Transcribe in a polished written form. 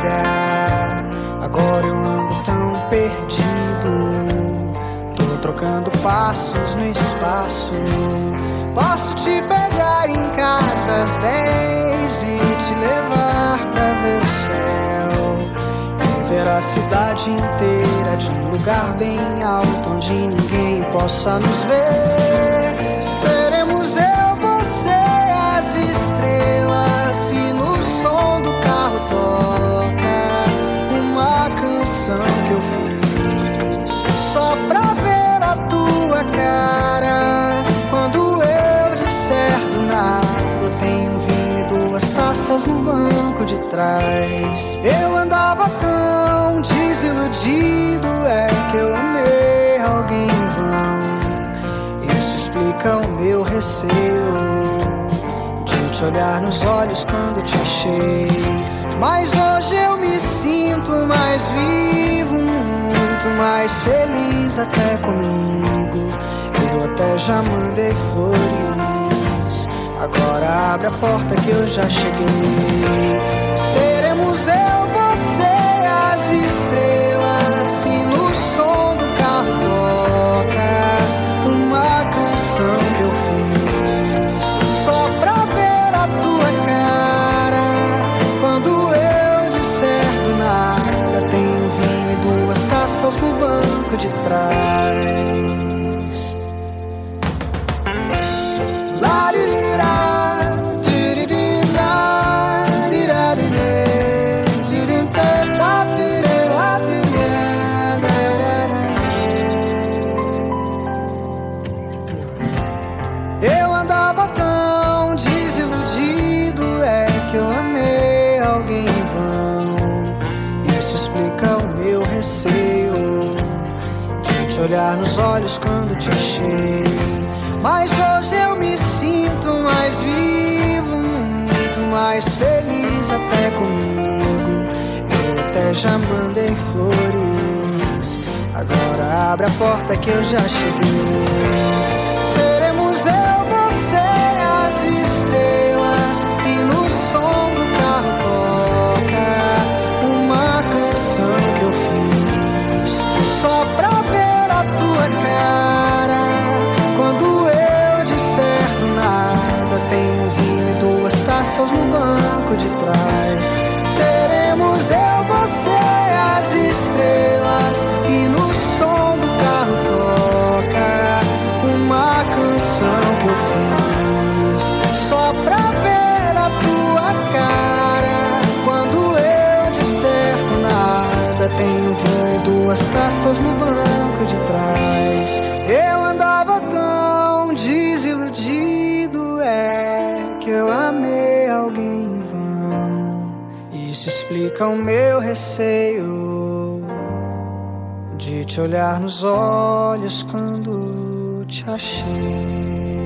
lugar. Agora eu ando tão perdido, tô trocando passos no espaço. Posso te pegar em casa às 10 e te levar pra ver o céu e ver a cidade inteira de um lugar bem alto onde ninguém possa nos ver. Seremos eu, você, as estrelas, e no som do carro toca uma canção que eu fiz só pra ver a tua cara. Quando eu disser do nada, eu tenho vinho e 2 taças no banco de trás. Eu andava tão desiludido, é que eu amei alguém em vão. Isso explica o meu receio de te olhar nos olhos quando te achei. Mas hoje eu me sinto mais vivo, muito mais feliz até comigo. Eu até já mandei flores, agora abre a porta que eu já cheguei. Seremos eu, você, as estrelas, e no som do carro toca uma canção que eu fiz só pra ver a tua cara. Quando eu disser do nada, tenho vinho e 2 taças no banco de trás. Eu andava tão desiludido, é que eu amei alguém em vão. Isso explica o meu receio de te olhar nos olhos quando te achei. Mas hoje eu me sinto mais vivo, muito mais feliz até comigo. Eu até já mandei flores, agora abre a porta que eu já cheguei. Seremos eu, você, as estrelas, e no som do carro toca uma canção que eu fiz só pra ver a tua cara. Quando eu disser do nada, tenho vinho e 2 taças no banco de trás. Seremos eu, você, as estrelas, e no som do carro toca uma canção que eu fiz só pra ver a tua cara. Quando eu disser do nada, tenho vinho e 2 taças no banco de trás. Eu andava tão desiludido, é que eu amei alguém em vão. Isso explica o meu receio de te olhar nos olhos quando te achei.